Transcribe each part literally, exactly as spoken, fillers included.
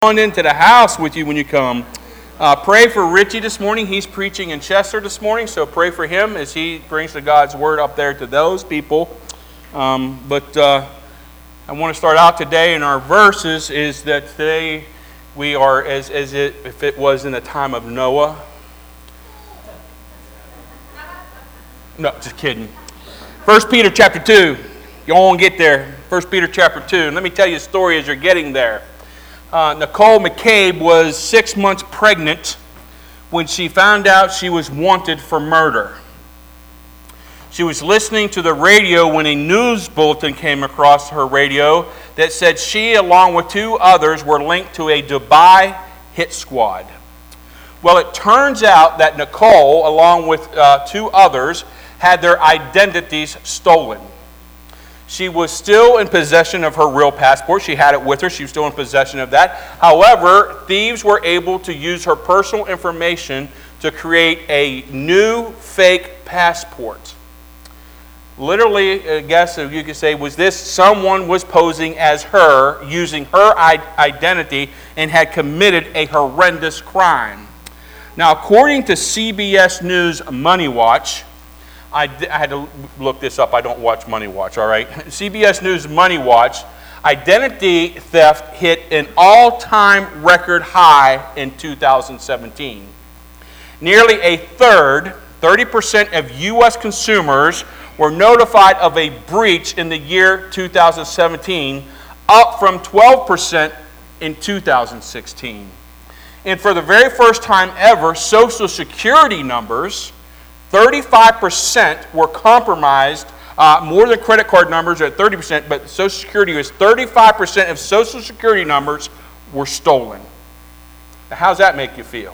On into the house with you when you come. Uh, pray for Richie this morning. He's preaching in Chester this morning, so pray for him as he brings the God's word up there to those people. Um, but uh, I want to start out today in our verses is that today we are as, as it, if it was in the time of Noah. No, just kidding. First Peter chapter two. You won't get there. First Peter chapter two. And let me tell you a story as you're getting there. Uh, Nicole McCabe was six months pregnant when she found out she was wanted for murder. She was listening to the radio when a news bulletin came across her radio that said she, along with two others, were linked to a Dubai hit squad. Well, it turns out that Nicole, along with uh, two others, had their identities stolen. She was still in possession of her real passport. She had it with her. She was still in possession of that. However, thieves were able to use her personal information to create a new fake passport. Literally, I guess you could say, was this someone was posing as her, using her identity, and had committed a horrendous crime. Now, according to C B S News Money Watch, I, I had to look this up. I don't watch Money Watch, all right? C B S News Money Watch, identity theft hit an all-time record high in two thousand seventeen. Nearly a third, thirty percent of U S consumers were notified of a breach in the year two thousand seventeen, up from twelve percent in two thousand sixteen. And for the very first time ever, Social Security numbers, thirty-five percent were compromised, uh, more than credit card numbers are at thirty percent, but Social Security was thirty-five percent of Social Security numbers were stolen. Now, how does that make you feel?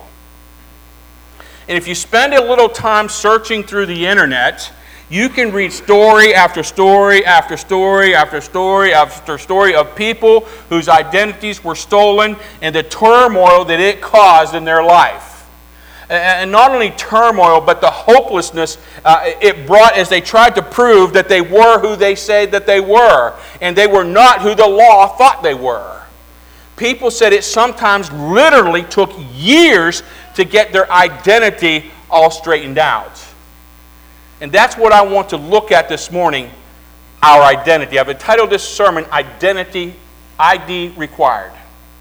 And if you spend a little time searching through the internet, you can read story after story after story after story after story of people whose identities were stolen and the turmoil that it caused in their life. And not only turmoil, but the hopelessness uh, it brought as they tried to prove that they were who they said that they were. And they were not who the law thought they were. People said it sometimes literally took years to get their identity all straightened out. And that's what I want to look at this morning, our identity. I've entitled this sermon, Identity, I D Required.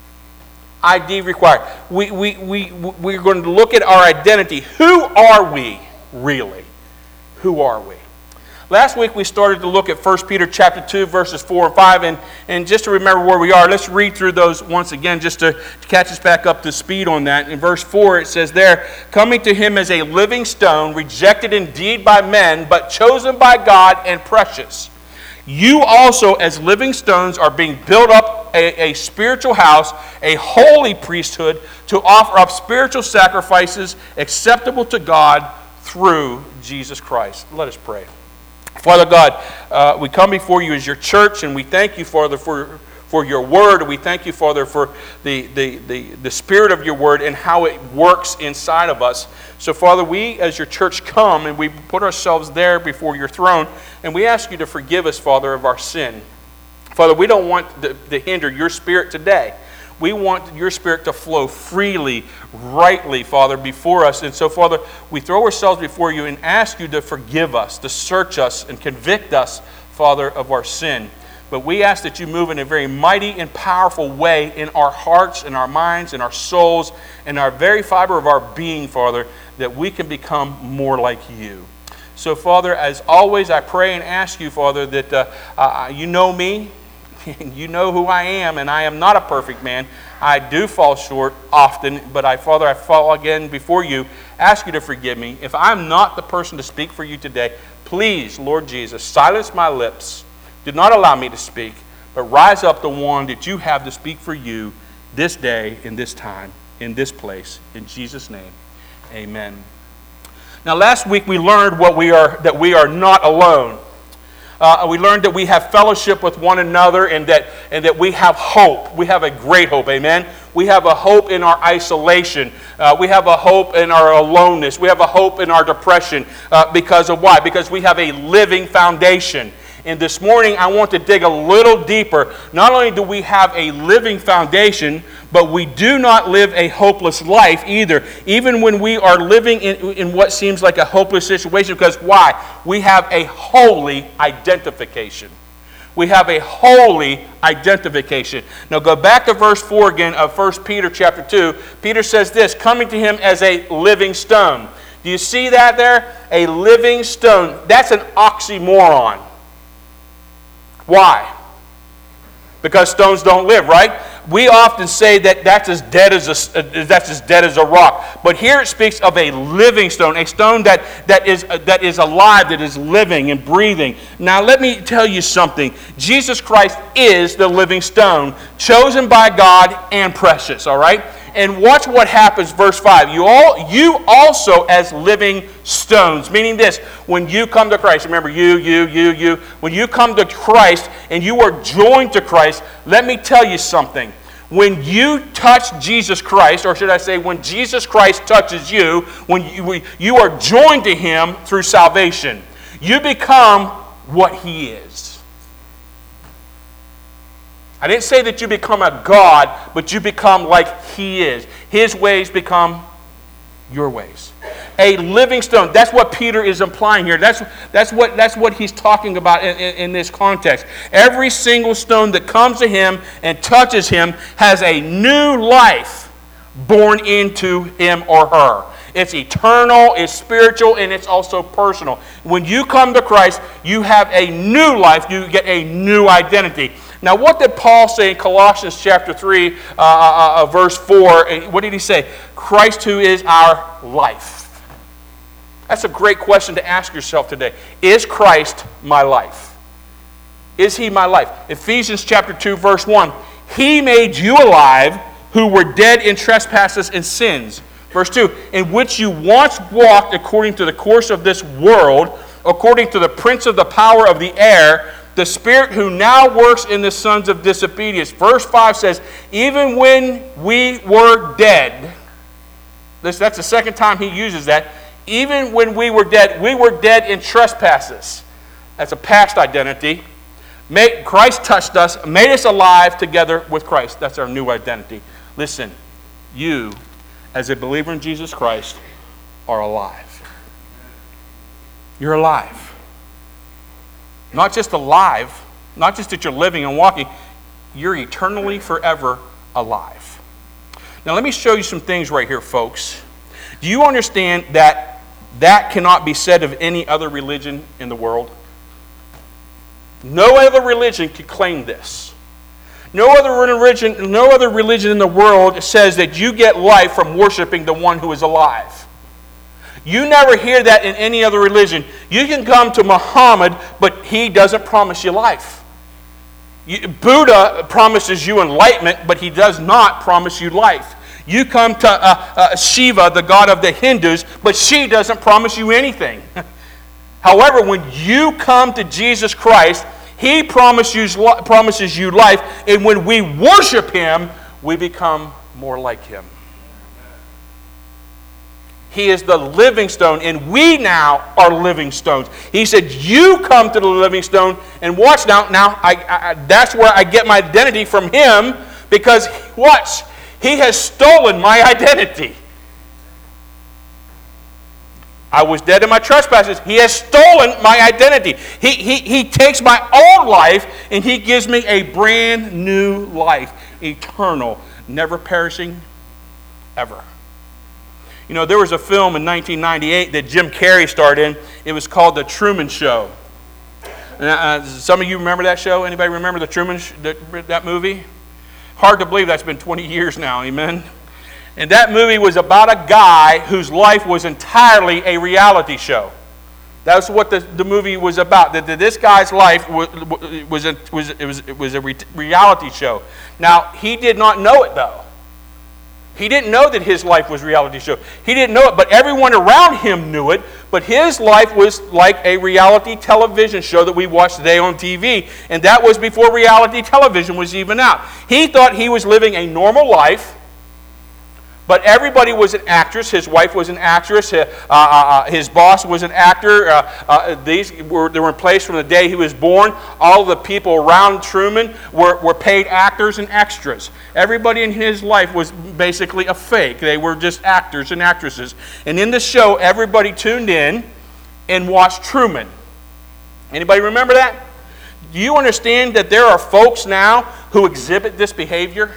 I D required. We, we, we, we're going to look at our identity. Who are we, really? Who are we? Last week we started to look at First Peter chapter two, verses four and five. And, and just to remember where we are, let's read through those once again just to, to catch us back up to speed on that. In verse four it says there, coming to him as a living stone, rejected indeed by men, but chosen by God and precious. You also, as living stones, are being built up a, a spiritual house, a holy priesthood, to offer up spiritual sacrifices acceptable to God through Jesus Christ. Let us pray. Father God, uh, we come before you as your church, and we thank you, Father, for, for your word. We thank you, Father, for the, the, the, the spirit of your word and how it works inside of us. So, Father, we as your church come and we put ourselves there before your throne, and we ask you to forgive us, Father, of our sin. Father, we don't want to, to hinder your spirit today. We want your spirit to flow freely, rightly, Father, before us. And so, Father, we throw ourselves before you and ask you to forgive us, to search us and convict us, Father, of our sin. But we ask that you move in a very mighty and powerful way in our hearts, in our minds, in our souls, in our very fiber of our being, Father, that we can become more like you. So, Father, as always, I pray and ask you, Father, that uh, uh, you know me, you know who I am, and I am not a perfect man. I do fall short often, but I, Father, I fall again before you. Ask you to forgive me. If I'm not the person to speak for you today, please, Lord Jesus, silence my lips. Do not allow me to speak, but rise up the one that you have to speak for you this day, in this time, in this place. In Jesus' name, amen. Now, last week we learned what we are, that we are not alone. Uh, we learned that we have fellowship with one another, and that and that we have hope. We have a great hope, amen? We have a hope in our isolation. Uh, we have a hope in our aloneness. We have a hope in our depression. Uh, because of why? Because we have a living foundation. And this morning, I want to dig a little deeper. Not only do we have a living foundation, but we do not live a hopeless life either, even when we are living in, in what seems like a hopeless situation. Because why? We have a holy identification. We have a holy identification. Now go back to verse four again of First Peter chapter two. Peter says this, coming to him as a living stone. Do you see that there? A living stone. That's an oxymoron. Why? Because stones don't live, right? We often say that that's as dead as a, that's as dead as a rock. But here it speaks of a living stone, a stone that, that, is, that is alive, that is living and breathing. Now let me tell you something. Jesus Christ is the living stone, chosen by God and precious, all right? And watch what happens, verse five. You all, you also as living stones, meaning this, when you come to Christ, remember you, you, you, you, when you come to Christ and you are joined to Christ, let me tell you something. When you touch Jesus Christ, or should I say when Jesus Christ touches you, when you, you are joined to Him through salvation, you become what He is. I didn't say that you become a God, but you become like He is. His ways become your ways. A living stone. That's what Peter is implying here. That's, that's, what, that's what he's talking about in, in, in this context. Every single stone that comes to him and touches him has a new life born into him or her. It's eternal, it's spiritual, and it's also personal. When you come to Christ, you have a new life. You get a new identity. Now, what did Paul say in Colossians chapter three, uh, uh, uh, verse four? What did he say? Christ who is our life. That's a great question to ask yourself today. Is Christ my life? Is He my life? Ephesians chapter two, verse one. He made you alive who were dead in trespasses and sins. Verse two. In which you once walked according to the course of this world, according to the prince of the power of the air, the spirit who now works in the sons of disobedience. Verse five says, even when we were dead, this, that's the second time he uses that, even when we were dead, we were dead in trespasses. That's a past identity. Made, Christ touched us, made us alive together with Christ. That's our new identity. Listen, you, as a believer in Jesus Christ, are alive. You're alive. Not just alive, not just that you're living and walking, you're eternally, forever alive. Now let me show you some things right here, folks. Do you understand that that cannot be said of any other religion in the world? No other religion could claim this. No other religion, no other religion in the world says that you get life from worshiping the one who is alive. You never hear that in any other religion. You can come to Muhammad, but he doesn't promise you life. You, Buddha promises you enlightenment, but he does not promise you life. You come to uh, uh, Shiva, the god of the Hindus, but she doesn't promise you anything. However, when you come to Jesus Christ, He promises you, promises you life, and when we worship Him, we become more like Him. He is the living stone, and we now are living stones. He said, you come to the living stone, and watch now, now I, I, that's where I get my identity from Him, because watch, He has stolen my identity. I was dead in my trespasses. He has stolen my identity. He, he, he takes my old life, and He gives me a brand new life, eternal, never perishing, ever. You know, there was a film in nineteen ninety-eight that Jim Carrey starred in. It was called The Truman Show. Uh, some of you remember that show? Anybody remember the Truman Sh- that, that movie? Hard to believe that's been twenty years now, amen? And that movie was about a guy whose life was entirely a reality show. That's what the, the movie was about. That, that this guy's life was, was, a, was, it was, it was a re- reality show. Now, he did not know it, though. He didn't know that his life was a reality show. He didn't know it, but everyone around him knew it. But his life was like a reality television show that we watch today on T V. And that was before reality television was even out. He thought he was living a normal life, But everybody was an actress. His wife was an actress. Uh, uh, his boss was an actor. Uh, uh, these were, they were in place from the day he was born. All the people around Truman were, were paid actors and extras. Everybody in his life was basically a fake. They were just actors and actresses. And in the show, everybody tuned in and watched Truman. Anybody remember that? Do you understand that there are folks now who exhibit this behavior?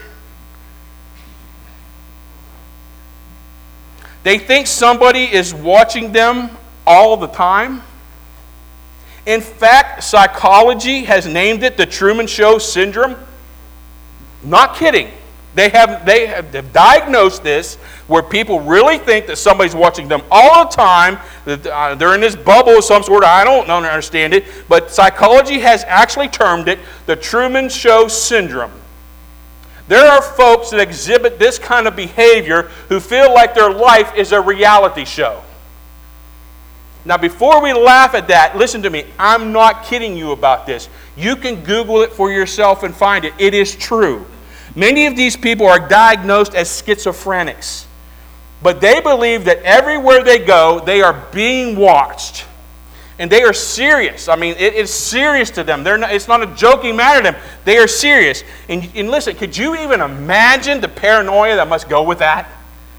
They think somebody is watching them all the time. In fact, psychology has named it the Truman Show syndrome. Not kidding. They have, they have they've diagnosed this where people really think that somebody's watching them all the time. That uh, they're in this bubble of some sort. I don't understand it. But psychology has actually termed it the Truman Show syndrome. There are folks that exhibit this kind of behavior who feel like their life is a reality show. Now, before we laugh at that, listen to me. I'm not kidding you about this. You can Google it for yourself and find it. It is true. Many of these people are diagnosed as schizophrenics. But they believe that everywhere they go, they are being watched. And they are serious. I mean, it is serious to them. They're not, it's not a joking matter to them. They are serious. And, and listen, could you even imagine the paranoia that must go with that?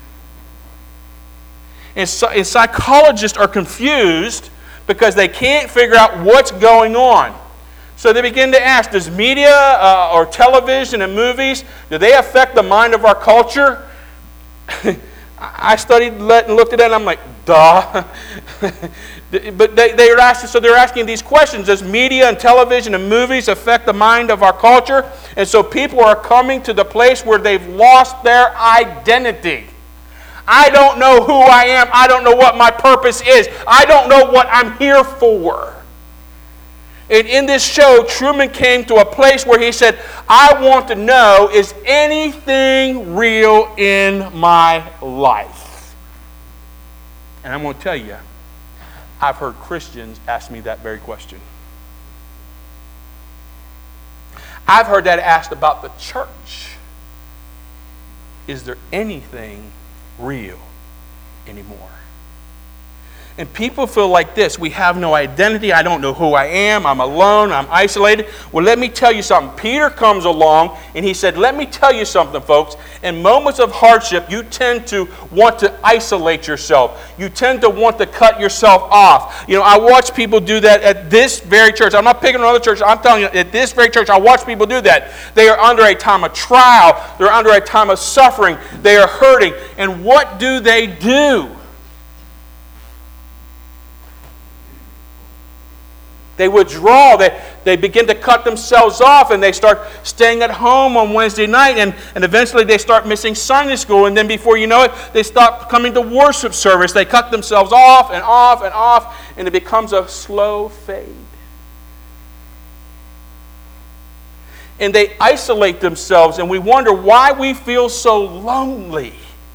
And, so, and psychologists are confused because they can't figure out what's going on. So they begin to ask, does media uh, or television and movies, do they affect the mind of our culture? I studied and looked at that and I'm like, duh. But they, they are asking, so they're asking these questions. Does media and television and movies affect the mind of our culture? And so people are coming to the place where they've lost their identity. I don't know who I am. I don't know what my purpose is. I don't know what I'm here for. And in this show, Truman came to a place where he said, I want to know, is anything real in my life? And I'm going to tell you, I've heard Christians ask me that very question. I've heard that asked about the church. Is there anything real anymore? And people feel like this. We have no identity. I don't know who I am. I'm alone. I'm isolated. Well, let me tell you something. Peter comes along and he said, let me tell you something, folks. In moments of hardship, you tend to want to isolate yourself. You tend to want to cut yourself off. You know, I watch people do that at this very church. I'm not picking on other churches. I'm telling you, at this very church, I watch people do that. They are under a time of trial. They're under a time of suffering. They are hurting. And what do they do? They withdraw. They, they begin to cut themselves off, and they start staying at home on Wednesday night, and, and eventually they start missing Sunday school, and then before you know it, they stop coming to worship service. They cut themselves off and off and off, and it becomes a slow fade. And they isolate themselves, and we wonder why we feel so lonely.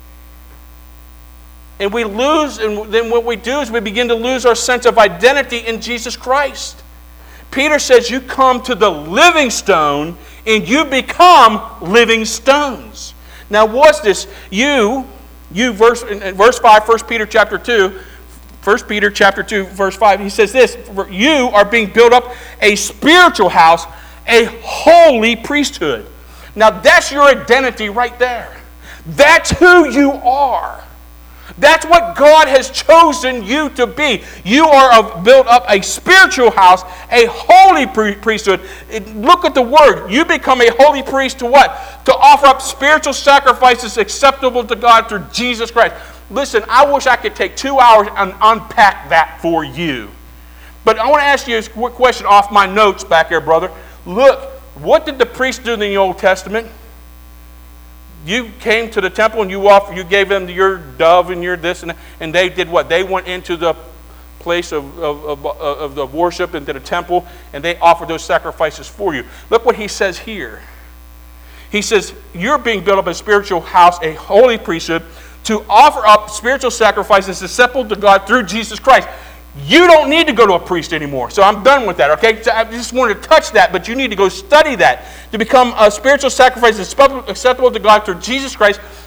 And we lose, and then what we do is we begin to lose our sense of identity in Jesus Christ. Peter says you come to the living stone and you become living stones. Now what's this? You, you verse, in verse five, First Peter chapter two, First Peter chapter two, verse five, he says this, you are being built up a spiritual house, a holy priesthood. Now that's your identity right there. That's who you are. That's what God has chosen you to be. You are built up a spiritual house, a holy priesthood. Look at the word. You become a holy priest to what? To offer up spiritual sacrifices acceptable to God through Jesus Christ. Listen, I wish I could take two hours and unpack that for you. But I want to ask you a quick question off my notes back here, brother. Look, what did the priests do in the Old Testament? You came to the temple and you offered, you gave them your dove and your this and that, and they did what? They went into the place of, of, of, of the worship, into the temple, and they offered those sacrifices for you. Look what he says here. He says, you're being built up a spiritual house, a holy priesthood, to offer up spiritual sacrifices acceptable to God through Jesus Christ. You don't need to go to a priest anymore. So I'm done with that, okay? So I just wanted to touch that, but you need to go study that. To become a spiritual sacrifice acceptable to God through Jesus Christ,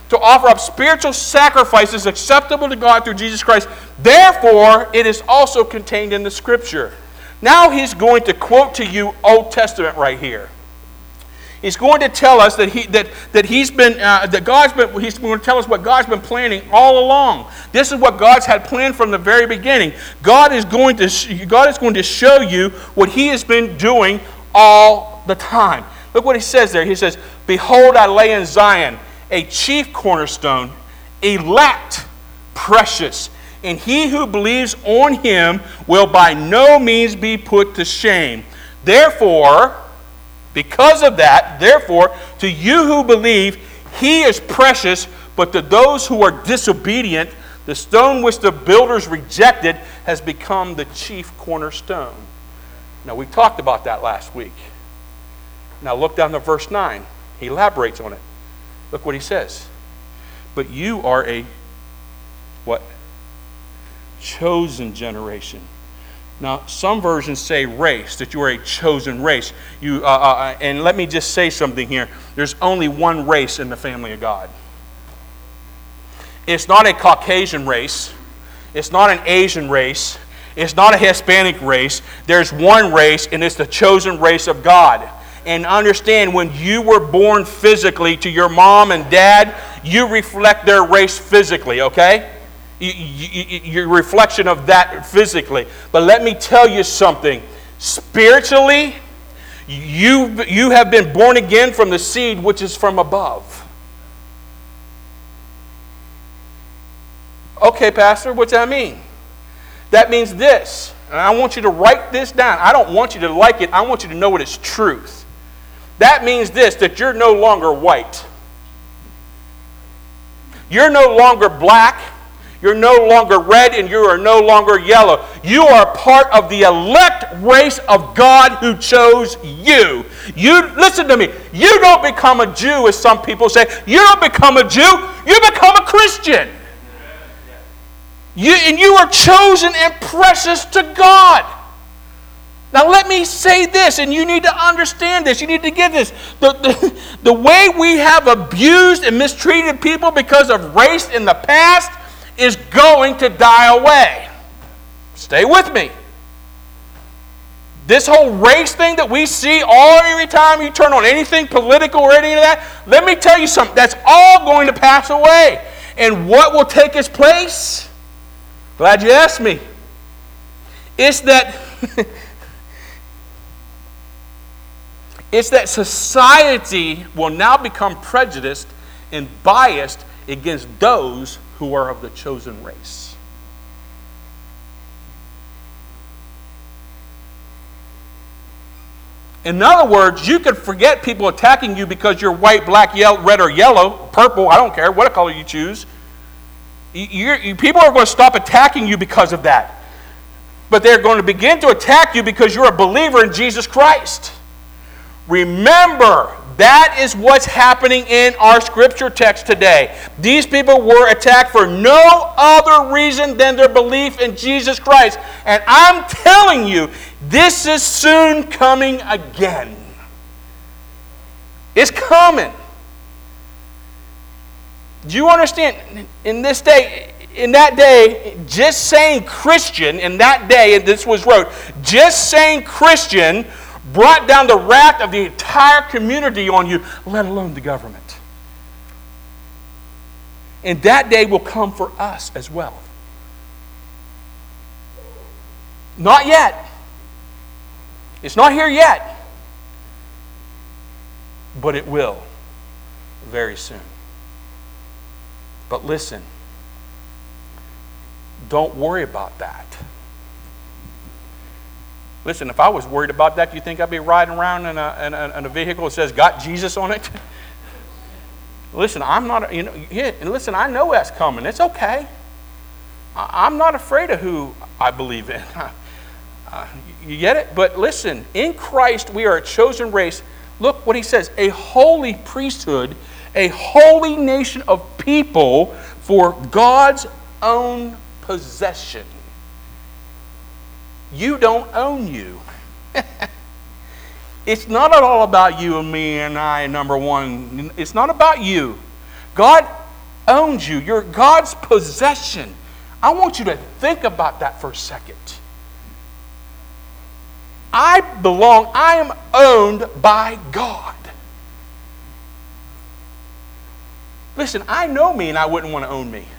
to offer up spiritual sacrifices acceptable to God through Jesus Christ. Therefore, it is also contained in the Scripture. Now he's going to quote to you Old Testament right here. He's going to tell us that he that that he's been uh, that God's been he's going to tell us what God's been planning all along. This is what God's had planned from the very beginning. God is going to God is going to show you what He has been doing all the time. Look what He says there. He says, "Behold, I lay in Zion a chief cornerstone, elect, precious, and he who believes on Him will by no means be put to shame. Therefore." Because of that, therefore, to you who believe, He is precious, but to those who are disobedient, the stone which the builders rejected has become the chief cornerstone. Now, we talked about that last week. Now, look down to verse nine. He elaborates on it. Look what he says. But you are a, what? Chosen generation. Now, some versions say race, that you are a chosen race. You, uh, uh, and let me just say something here. There's only one race in the family of God. It's not a Caucasian race. It's not an Asian race. It's not a Hispanic race. There's one race, and it's the chosen race of God. And understand, when you were born physically to your mom and dad, you reflect their race physically, okay? Your reflection of that physically. But let me tell you something. Spiritually, you, you have been born again from the seed which is from above. Okay, Pastor, what's that mean? That means this. And I want you to write this down. I don't want you to like it. I want you to know it is truth. That means this, that you're no longer white. You're no longer black. You're no longer red, and you are no longer yellow. You are part of the elect race of God who chose you. You, listen to me, you don't become a Jew, as some people say. You don't become a Jew, you become a Christian. You, and you are chosen and precious to God. Now let me say this, and you need to understand this. You need to get this. The, the, the way we have abused and mistreated people because of race in the past is going to die away. Stay with me. This whole race thing that we see all every time you turn on anything political or any of that, let me tell you something. That's all going to pass away. And what will take its place? Glad you asked me. It's that it's that society will now become prejudiced and biased against those who are of the chosen race. In other words, you could forget people attacking you because you're white, black, yellow, red, or yellow, purple, I don't care, what color you choose. You're, you, people are going to stop attacking you because of that. But they're going to begin to attack you because you're a believer in Jesus Christ. Remember, that is what's happening in our scripture text today. These people were attacked for no other reason than their belief in Jesus Christ. And I'm telling you, this is soon coming again. It's coming. Do you understand? In this day, in that day, just saying Christian, in that day, and this was wrote, just saying Christian brought down the wrath of the entire community on you, let alone the government. And that day will come for us as well. Not yet. It's not here yet. But it will very soon. But listen, don't worry about that. Listen, if I was worried about that, do you think I'd be riding around in a, in a, in a vehicle that says, got Jesus on it? Listen, I'm not, you know, yeah, and listen, I know that's coming. It's okay. I'm not afraid of who I believe in. Uh, you get it? But listen, in Christ we are a chosen race. Look what he says, a holy priesthood, a holy nation of people for God's own possession. You don't own you. It's not at all about you and me and I, number one. It's not about you. God, owns you. You're God's possession. I want you to think about that for a second. I belong, I am owned by God. Listen, I know me and I wouldn't want to own me.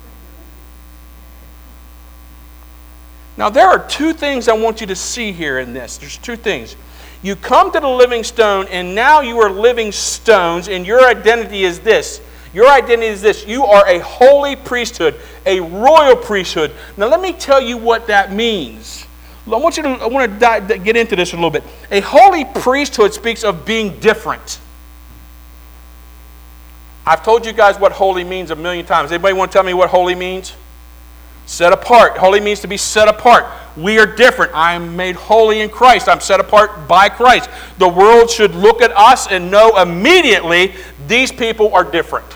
Now, there are two things I want you to see here in this. There's two things. You come to the living stone, and now you are living stones, and your identity is this. Your identity is this. You are a holy priesthood, a royal priesthood. Now, let me tell you what that means. I want you to I want to dive, get into this a little bit. A holy priesthood speaks of being different. I've told you guys what holy means a million times. Anybody want to tell me what holy means? Set apart. Holy means to be set apart. We are different. I am made holy in Christ. I'm set apart by Christ. The world should look at us and know immediately these people are different.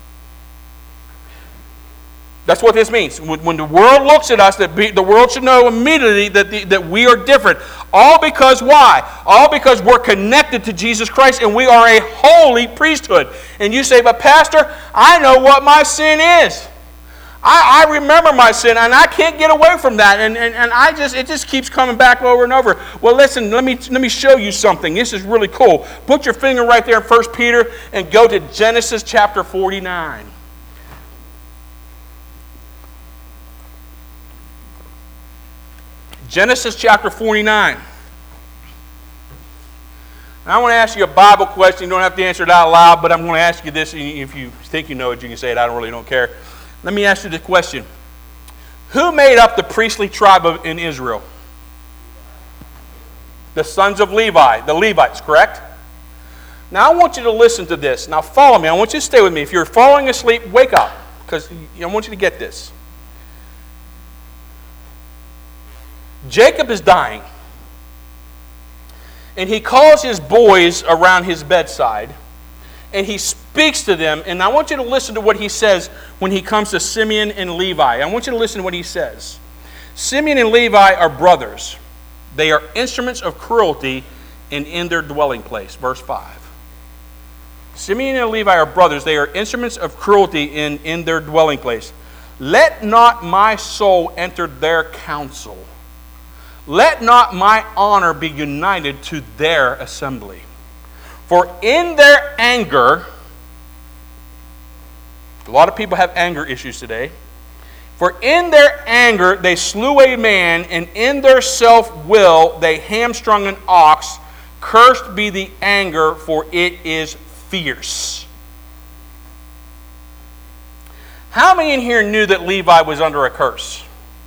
That's what this means. When the world looks at us, that the world should know immediately that, the, that we are different. All because why? All because we're connected to Jesus Christ and we are a holy priesthood. And you say, but Pastor, I know what my sin is. I, I remember my sin, and I can't get away from that, and, and, and I just it just keeps coming back over and over. Well, listen, let me let me show you something. This is really cool. Put your finger right there in First Peter and go to Genesis chapter forty-nine. Genesis chapter forty-nine. Now, I want to ask you a Bible question. You don't have to answer it out loud, but I'm going to ask you this. If you think you know it, you can say it. I don't really don't care. Let me ask you the question. Who made up the priestly tribe of, in Israel? The sons of Levi, the Levites, correct? Now I want you to listen to this. Now follow me. I want you to stay with me. If you're falling asleep, wake up, because I want you to get this. Jacob is dying. And he calls his boys around his bedside. And he speaks to them, and I want you to listen to what he says when he comes to Simeon and Levi. I want you to listen to what he says. Simeon and Levi are brothers. They are instruments of cruelty and in their dwelling place. Verse five. Simeon and Levi are brothers. They are instruments of cruelty in, in their dwelling place. Let not my soul enter their counsel. Let not my honor be united to their assembly. For in their anger, a lot of people have anger issues today. For in their anger they slew a man, and in their self-will they hamstrung an ox. Cursed be the anger, for it is fierce. How many in here knew that Levi was under a curse?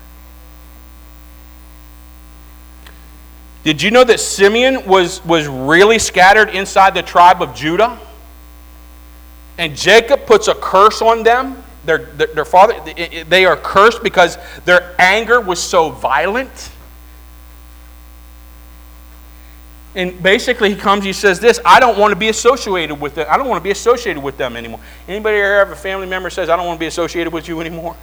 Did you know that Simeon was, was really scattered inside the tribe of Judah? And Jacob puts a curse on them. Their, their, their father, they are cursed because their anger was so violent. And basically he comes, he says this, I don't want to be associated with them. I don't want to be associated with them anymore. Anybody ever have a family member says, I don't want to be associated with you anymore?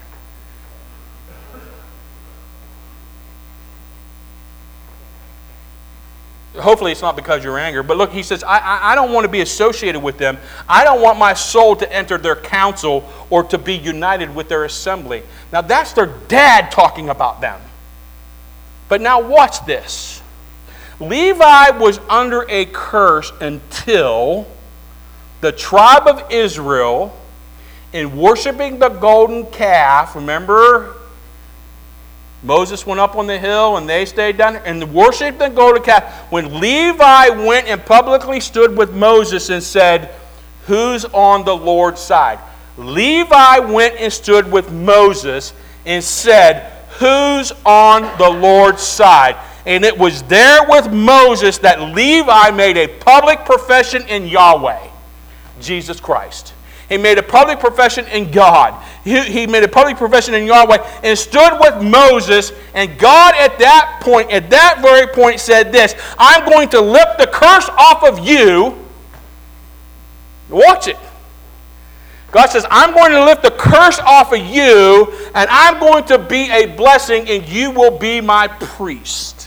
Hopefully it's not because you're angry. But look, he says, I, I, I don't want to be associated with them. I don't want my soul to enter their council or to be united with their assembly. Now that's their dad talking about them. But now watch this. Levi was under a curse until the tribe of Israel, in worshiping the golden calf, remember Moses went up on the hill and they stayed down there and worshiped the golden calf. When Levi went and publicly stood with Moses and said, who's on the Lord's side? Levi went and stood with Moses and said, who's on the Lord's side? And it was there with Moses that Levi made a public profession in Yahweh, Jesus Christ. He made a public profession in God. He, he made a public profession in Yahweh and stood with Moses. And God at that point, at that very point said this, I'm going to lift the curse off of you. Watch it. God says, I'm going to lift the curse off of you, and I'm going to be a blessing, and you will be my priest.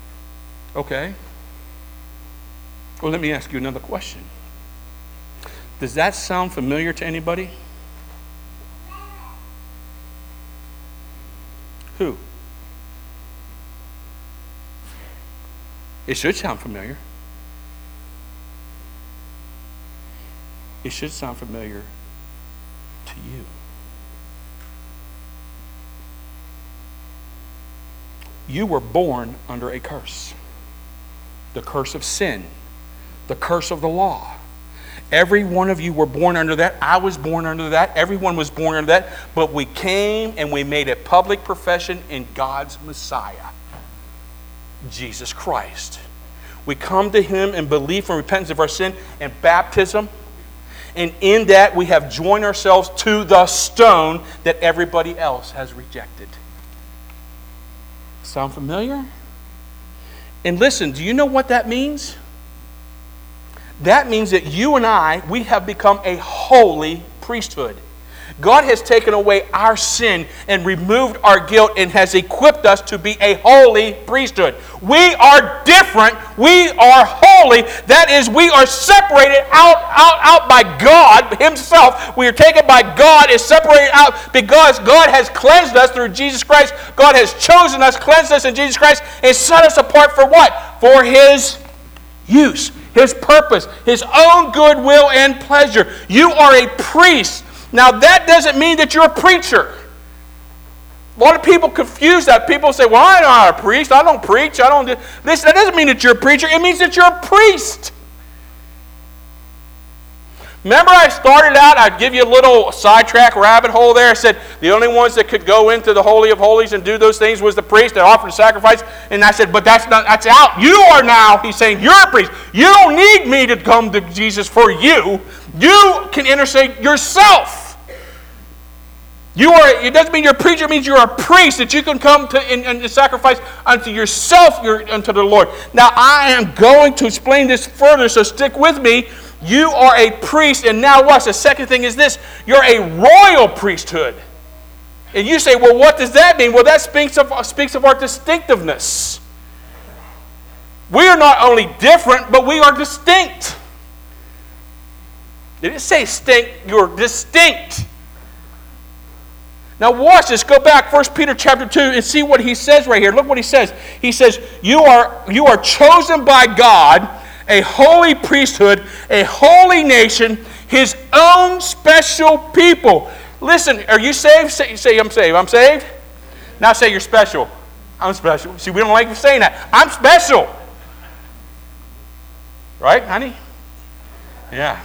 Okay. Well, let me ask you another question. Does that sound familiar to anybody? Who? It should sound familiar. It should sound familiar to you. You were born under a curse. The curse of sin. The curse of the law. Every one of you were born under that. I was born under that. Everyone was born under that. But we came and we made a public profession in God's Messiah, Jesus Christ. We come to Him in belief and repentance of our sin and baptism. And in that we have joined ourselves to the stone that everybody else has rejected. Sound familiar? And listen, do you know what that means? That means that you and I, we have become a holy priesthood. God has taken away our sin and removed our guilt and has equipped us to be a holy priesthood. We are different. We are holy. That is, we are separated out, out, out by God Himself. We are taken by God, is separated out because God has cleansed us through Jesus Christ. God has chosen us, cleansed us in Jesus Christ, and set us apart for what? For His use, His purpose, His own goodwill and pleasure. You are a priest. Now, that doesn't mean that you're a preacher. A lot of people confuse that. People say, well, I'm not a priest. I don't preach. I don't do this. That doesn't mean that you're a preacher. It means that you're a priest. Remember I started out, I'd give you a little sidetrack rabbit hole there. I said the only ones that could go into the Holy of Holies and do those things was the priest that offered sacrifice. And I said, but that's not, that's out. You are now, he's saying, you're a priest. You don't need me to come to Jesus for you. You can intercede yourself. You are, it doesn't mean you're a preacher, it means you're a priest, that you can come to and, and sacrifice unto yourself, your, unto the Lord. Now, I am going to explain this further, so stick with me. You are a priest, and now watch. The second thing is this. You're a royal priesthood. And you say, well, what does that mean? Well, that speaks of, speaks of our distinctiveness. We are not only different, but we are distinct. It didn't say stink, you're distinct. Now watch this. Go back, First Peter chapter two, and see what he says right here. Look what he says. He says, you are, you are chosen by God, a holy priesthood, a holy nation, His own special people. Listen, are you saved? Say, say I'm saved. I'm saved. Now say you're special. I'm special. See, we don't like saying that. I'm special. Right, honey? Yeah.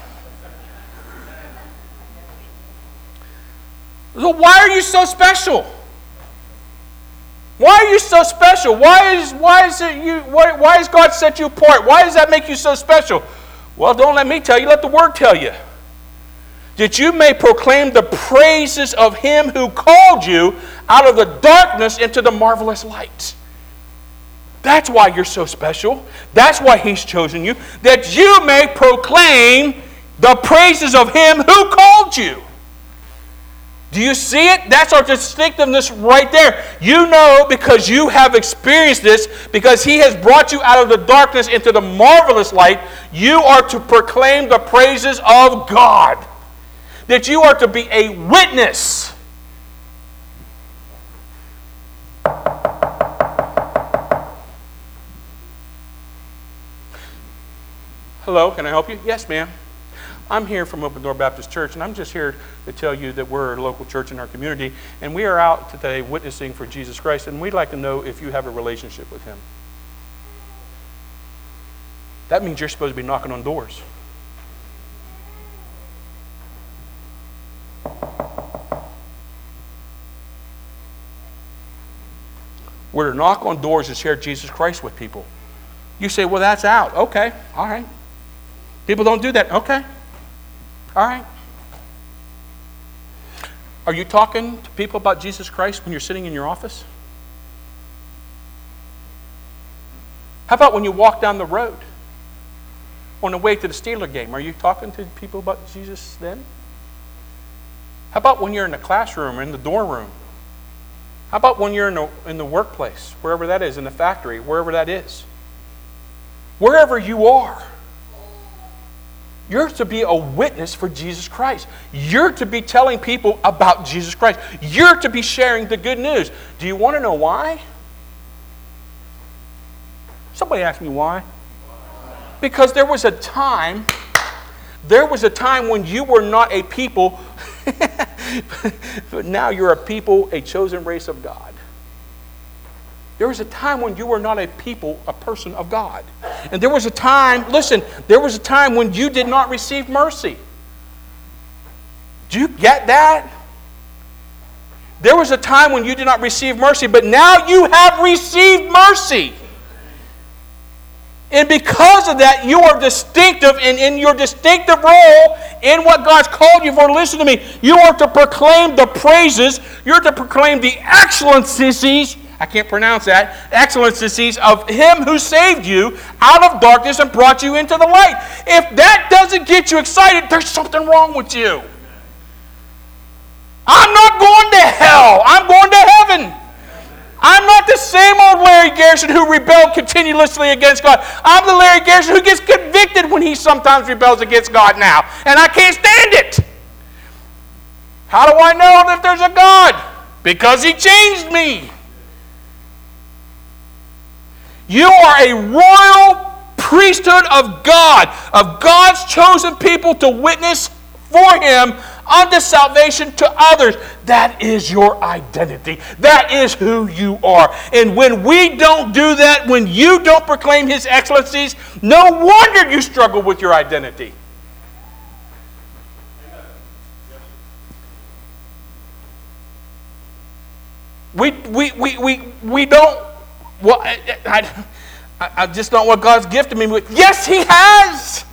So why are you so special? Why are you so special? Why is why is it you why, why has God set you apart? Why does that make you so special? Well, don't let me tell you, let the Word tell you. That you may proclaim the praises of Him who called you out of the darkness into the marvelous light. That's why you're so special. That's why He's chosen you. That you may proclaim the praises of Him who called you. Do you see it? That's our distinctiveness right there. You know, because you have experienced this, because He has brought you out of the darkness into the marvelous light, you are to proclaim the praises of God. That you are to be a witness. Hello, can I help you? Yes, ma'am. I'm here from Open Door Baptist Church, and I'm just here to tell you that we're a local church in our community, and we are out today witnessing for Jesus Christ, and we'd like to know if you have a relationship with Him. That means you're supposed to be knocking on doors. We're to knock on doors and share Jesus Christ with people. You say, well, that's out. Okay, all right. People don't do that. Okay. All right. Are you talking to people about Jesus Christ when you're sitting in your office? How about when you walk down the road on the way to the Steeler game? Are you talking to people about Jesus then? How about when you're in the classroom or in the dorm room? How about when you're in the, in the workplace, wherever that is, in the factory, wherever that is? Wherever you are, You're to be a witness for Jesus Christ. You're to be telling people about Jesus Christ. You're to be sharing the good news. Do you want to know why? Somebody asked me why. Because there was a time, there was a time when you were not a people, but now you're a people, a chosen race of God. There was a time when you were not a people, a person of God. And there was a time, listen, there was a time when you did not receive mercy. Do you get that? There was a time when you did not receive mercy, but now you have received mercy. And because of that, you are distinctive, and in your distinctive role in what God's called you for, listen to me, you are to proclaim the praises, you're to proclaim the excellencies, I can't pronounce that, excellencies of Him who saved you out of darkness and brought you into the light. If that doesn't get you excited, there's something wrong with you. I'm not going to hell. I'm going to heaven. I'm not the same old Larry Garrison who rebelled continuously against God. I'm the Larry Garrison who gets convicted when he sometimes rebels against God now. And I can't stand it. How do I know that there's a God? Because He changed me. You are a royal priesthood of God, of God's chosen people to witness for Him unto salvation to others. That is your identity. That is who you are. And when we don't do that, when you don't proclaim His excellencies, no wonder you struggle with your identity. We, we, we, we, we don't, well, I, I, I just don't want God's gifted me with. Yes, He has.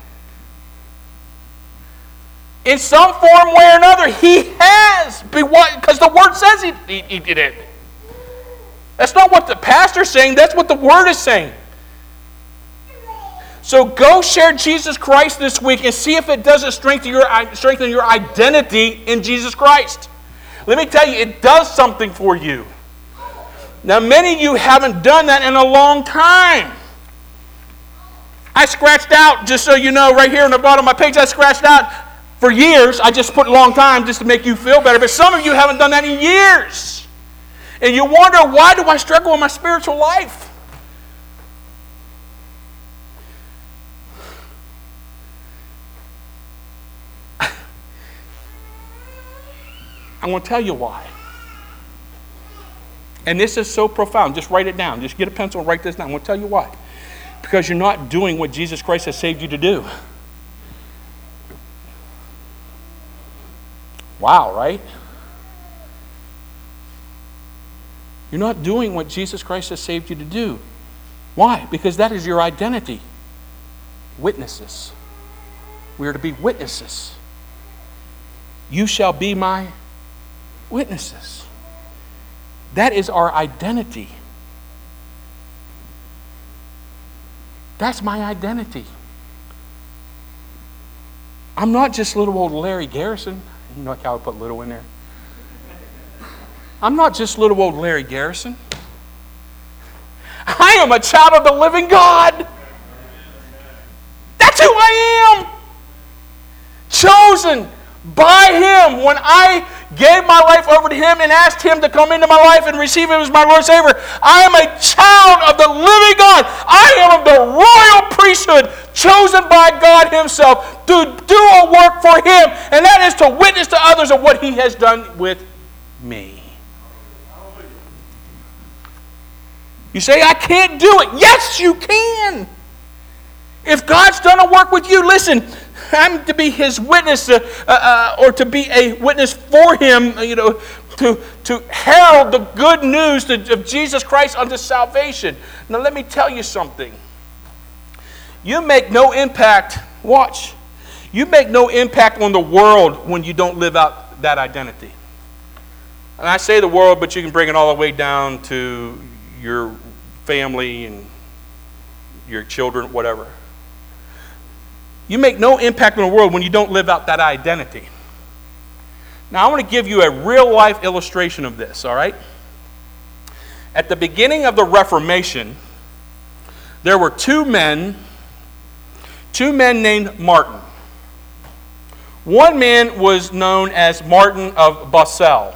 In some form, way or another, He has. Because the Word says he, he, he did it. That's not what the pastor's saying. That's what the Word is saying. So go share Jesus Christ this week and see if it doesn't strengthen your, strengthen your identity in Jesus Christ. Let me tell you, it does something for you. Now, many of you haven't done that in a long time. I scratched out, just so you know, right here on the bottom of my page, I scratched out for years. I just put a long time just to make you feel better. But some of you haven't done that in years. And you wonder, why do I struggle with my spiritual life? I'm going to tell you why. And this is so profound. Just write it down. Just get a pencil and write this down. I'm going to tell you why. Because you're not doing what Jesus Christ has saved you to do. Wow, right? You're not doing what Jesus Christ has saved you to do. Why? Because that is your identity. Witnesses. We are to be witnesses. You shall be my witnesses. That is our identity. That's my identity. I'm not just little old Larry Garrison. You know how I put little in there? I'm not just little old Larry Garrison. I am a child of the living God. That's who I am. Chosen by Him. When I gave my life over to Him and asked Him to come into my life and receive Him as my Lord and Savior, I am a child of the living God. I am of the royal priesthood, chosen by God Himself to do a work for Him, and that is to witness to others of what He has done with me. You say, I can't do it. Yes, you can. If God's done a work with you, listen, I'm to be His witness, uh, uh, or to be a witness for Him, you know, to, to herald the good news to, of Jesus Christ unto salvation. Now let me tell you something. You make no impact, watch, you make no impact on the world when you don't live out that identity. And I say the world, but you can bring it all the way down to your family and your children, whatever. You make no impact on the world when you don't live out that identity. Now, I want to give you a real-life illustration of this, all right? At the beginning of the Reformation, there were two men, two men named Martin. One man was known as Martin of Basel.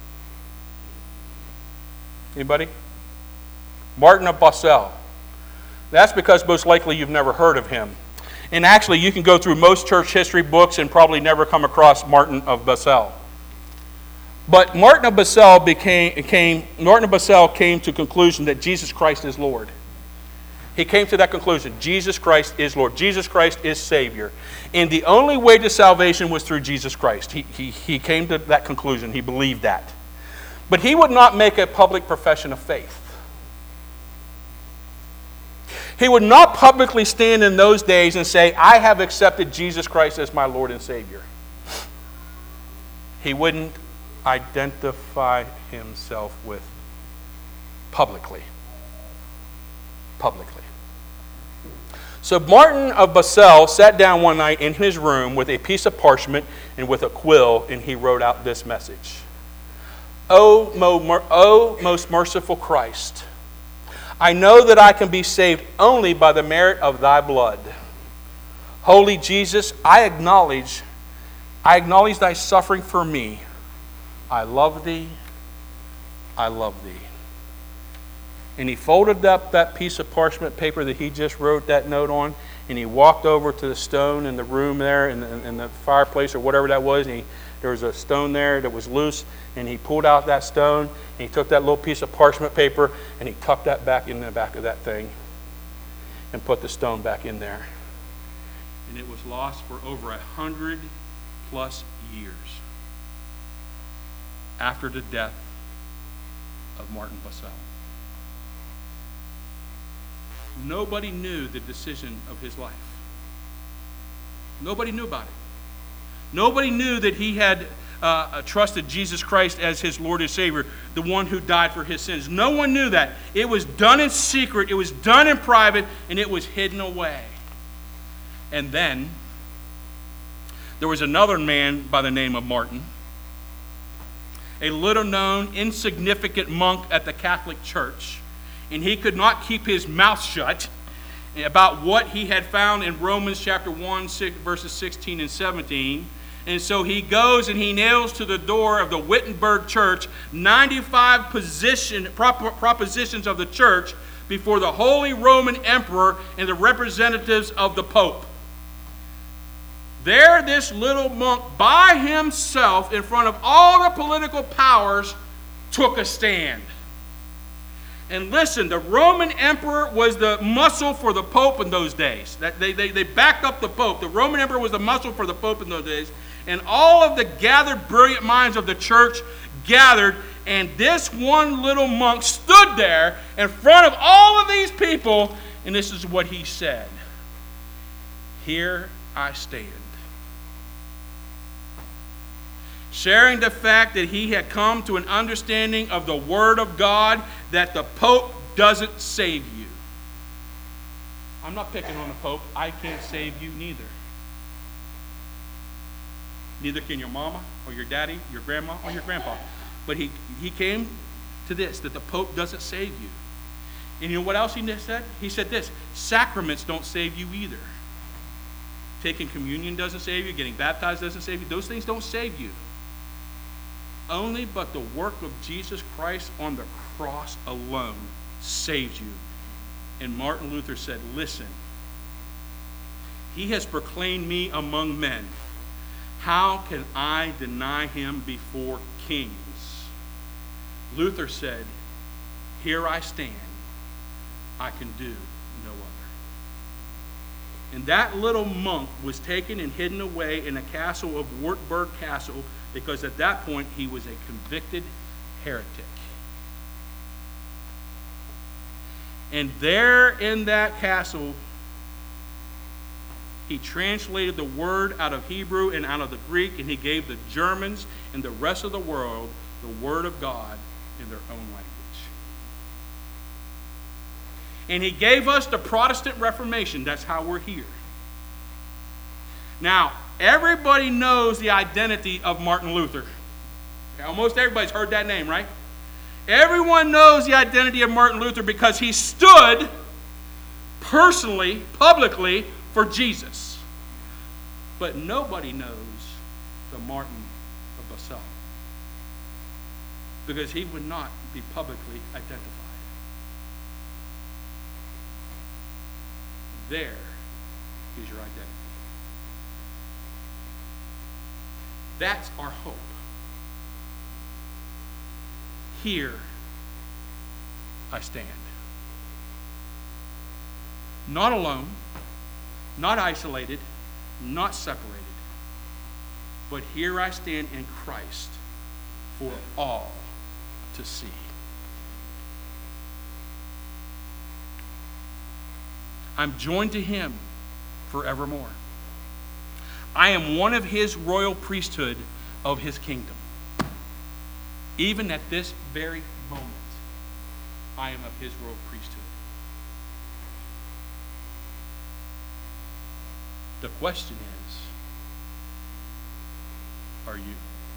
Anybody? Martin of Basel. That's because most likely you've never heard of him. And actually, you can go through most church history books and probably never come across Martin of Basel. But Martin of Basel became, came, Martin of Basel came to the conclusion that Jesus Christ is Lord. He came to that conclusion. Jesus Christ is Lord. Jesus Christ is Savior. And the only way to salvation was through Jesus Christ. He, he, he came to that conclusion. He believed that. But he would not make a public profession of faith. He would not publicly stand in those days and say, I have accepted Jesus Christ as my Lord and Savior. He wouldn't identify himself with publicly. Publicly. So Martin of Basel sat down one night in his room with a piece of parchment and with a quill, and he wrote out this message. O, mo, o most merciful Christ, I know that I can be saved only by the merit of thy blood. Holy Jesus, I acknowledge, I acknowledge thy suffering for me. I love thee. I love thee. And he folded up that piece of parchment paper that he just wrote that note on, and he walked over to the stone in the room there, in the, in the fireplace or whatever that was, and he, there was a stone there that was loose, and he pulled out that stone, and he took that little piece of parchment paper, and he tucked that back in the back of that thing, and put the stone back in there. And it was lost for over a hundred plus years after the death of Martin Basel. Nobody knew the decision of his life. Nobody knew about it. Nobody knew that he had uh, trusted Jesus Christ as his Lord and Savior, the one who died for his sins. No one knew that. It was done in secret, it was done in private, and it was hidden away. And then there was another man by the name of Martin, a little-known, insignificant monk at the Catholic Church, and he could not keep his mouth shut about what he had found in Romans chapter one, six, verses sixteen and seventeen. And so he goes and he nails to the door of the Wittenberg Church ninety-five position, prop, propositions of the church before the Holy Roman Emperor and the representatives of the Pope. There, this little monk by himself in front of all the political powers took a stand. And listen, the Roman emperor was the muscle for the Pope in those days. That they, they, they backed up the Pope. The Roman emperor was the muscle for the Pope in those days. And all of the gathered brilliant minds of the church gathered, and this one little monk stood there in front of all of these people, and this is what he said. Here I stand. Sharing the fact that he had come to an understanding of the Word of God, that the Pope doesn't save you. I'm not picking on the Pope. I can't save you neither. Neither can your mama or your daddy, your grandma or your grandpa. But he, he came to this, that the Pope doesn't save you. And you know what else he said? He said this, sacraments don't save you either. Taking communion doesn't save you. Getting baptized doesn't save you. Those things don't save you. Only but the work of Jesus Christ on the cross alone saves you. And Martin Luther said, listen, he has proclaimed me among men. How can I deny him before kings? Luther said, here I stand. I can do no other. And that little monk was taken and hidden away in a castle of Wartburg Castle, because at that point he was a convicted heretic. And there in that castle, he translated the word out of Hebrew and out of the Greek, and he gave the Germans and the rest of the world the word of God in their own language. And he gave us the Protestant Reformation. That's how we're here. Now, everybody knows the identity of Martin Luther. Almost everybody's heard that name, right? Everyone knows the identity of Martin Luther because he stood personally, publicly, for Jesus. But nobody knows the Martin of Basel, because he would not be publicly identified. There is your identity. That's our hope. Here I stand. Not alone, not isolated, not separated, but here I stand in Christ for all to see. I'm joined to him forevermore. I am one of his royal priesthood of his kingdom. Even at this very moment, I am of his royal priesthood. The question is, are you?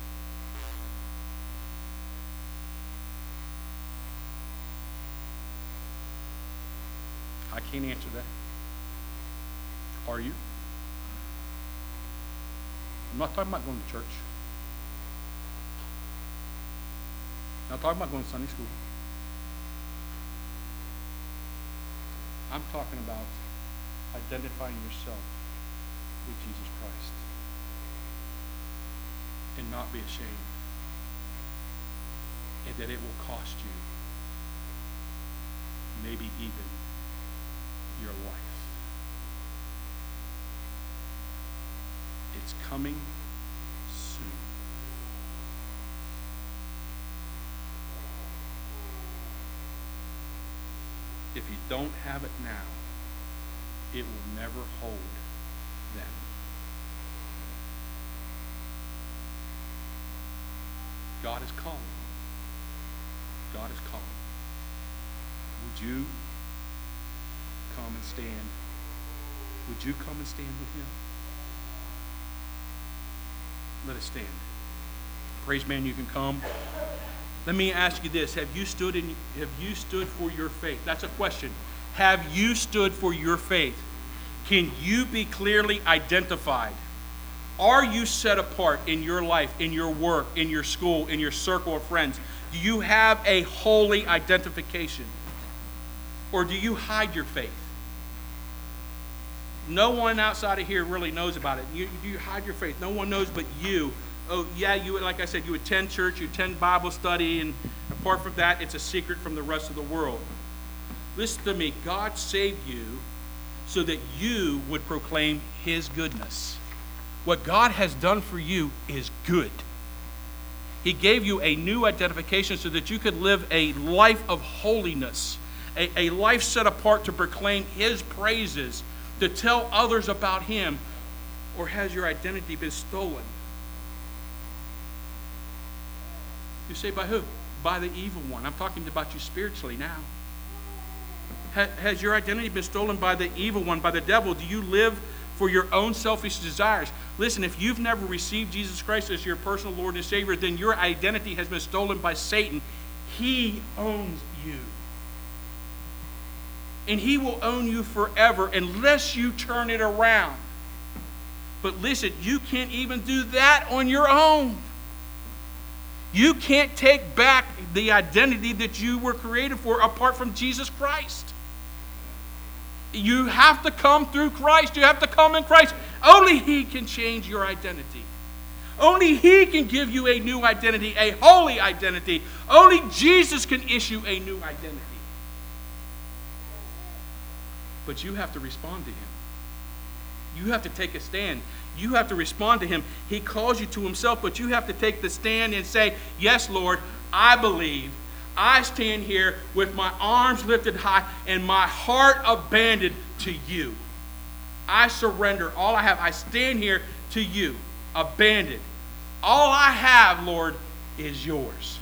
I can't answer that. Are you? I'm not talking about going to church. I'm not talking about going to Sunday school. I'm talking about identifying yourself with Jesus Christ and not be ashamed, and that it will cost you maybe even your life. It's coming soon. If you don't have it now, it will never hold then. God is calling. God is calling. Would you come and stand? Would you come and stand with him? Let us stand. Praise man, you can come. Let me ask you this. Have you stood in have you stood for your faith? That's a question. Have you stood for your faith? Can you be clearly identified? Are you set apart in your life, in your work, in your school, in your circle of friends? Do you have a holy identification? Or do you hide your faith? No one outside of here really knows about it. You, you hide your faith. No one knows but you. Oh, yeah, you like I said, you attend church, you attend Bible study, and apart from that, it's a secret from the rest of the world. Listen to me. God saved you so that you would proclaim his goodness. What God has done for you is good. He gave you a new identification so that you could live a life of holiness, a, a life set apart to proclaim his praises, to tell others about him. Or has your identity been stolen? You say, by who? By the evil one. I'm talking about you spiritually now. Ha, has your identity been stolen by the evil one, by the devil? Do you live for your own selfish desires? Listen, if you've never received Jesus Christ as your personal Lord and Savior, then your identity has been stolen by Satan. He owns you. And he will own you forever unless you turn it around. But listen, you can't even do that on your own. You can't take back the identity that you were created for apart from Jesus Christ. You have to come through Christ. You have to come in Christ. Only he can change your identity. Only he can give you a new identity, a holy identity. Only Jesus can issue a new identity. But you have to respond to him. You have to take a stand. You have to respond to him. He calls you to himself, but you have to take the stand and say, yes, Lord, I believe. I stand here with my arms lifted high and my heart abandoned to you. I surrender all I have. I stand here to you, abandoned. All I have, Lord, is yours.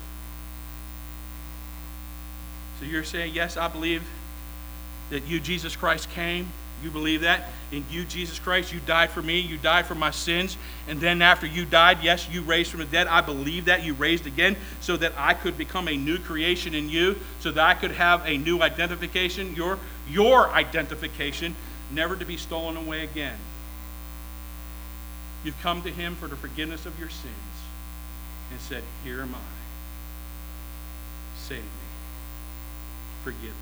So you're saying, yes, I believe that you, Jesus Christ, came. You believe that? In you, Jesus Christ, you died for me. You died for my sins. And then after you died, yes, you raised from the dead. I believe that. You raised again so that I could become a new creation in you, so that I could have a new identification, your, your identification, never to be stolen away again. You've come to him for the forgiveness of your sins and said, here am I. Save me. Forgive me.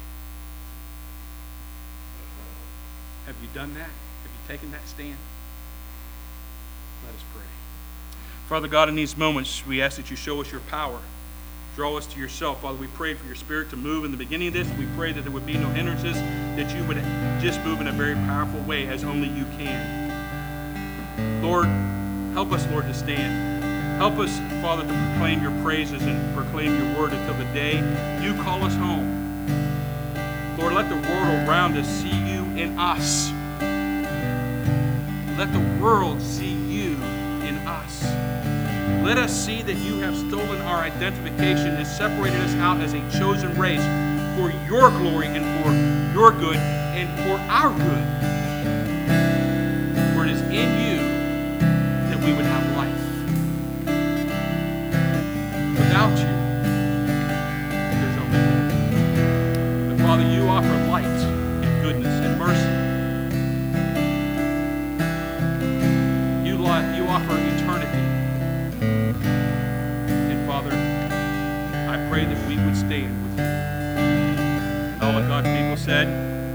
Have you done that? Have you taken that stand? Let us pray. Father God, in these moments, we ask that you show us your power. Draw us to yourself. Father, we pray for your Spirit to move in the beginning of this. We pray that there would be no hindrances, that you would just move in a very powerful way as only you can. Lord, help us, Lord, to stand. Help us, Father, to proclaim your praises and proclaim your word until the day you call us home. Lord, let the world around us see you in us. Let the world see you in us. Let us see that you have stolen our identification and separated us out as a chosen race for your glory and for your good and for our good. For it is in you that we would have life. Without you, there's only death. But Father, you offer light and goodness and mercy. You, li- you offer eternity. And Father, I pray that we would stand with you. All of God's people said,